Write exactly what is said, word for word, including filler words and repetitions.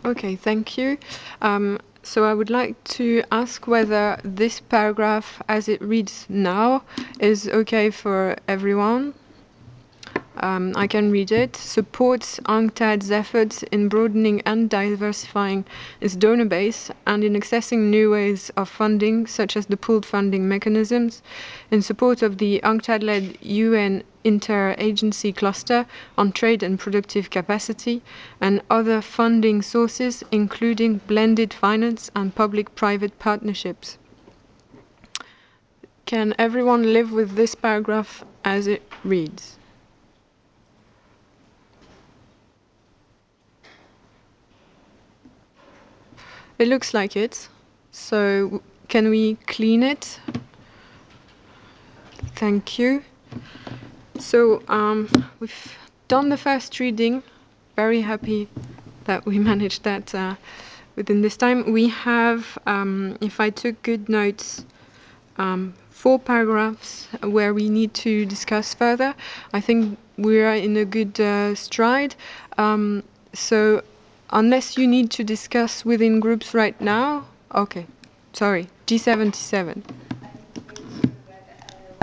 Okay, thank you. Um, so I would like to ask whether this paragraph, as it reads now, is okay for everyone. Um, I can read it. Supports UNCTAD's efforts in broadening and diversifying its donor base and in accessing new ways of funding, such as the pooled funding mechanisms, in support of the UNCTAD-led U N Interagency Cluster on Trade and Productive Capacity, and other funding sources, including blended finance and public-private partnerships. Can everyone live with this paragraph as it reads? It looks like it. So can we clean it? Thank you. So um, we've done the first reading. Very happy that we managed that uh, within this time. We have, um, if I took good notes, um, four paragraphs where we need to discuss further. I think we are in a good uh, stride. Um, so unless you need to discuss within groups right now, okay, sorry, G seventy-seven.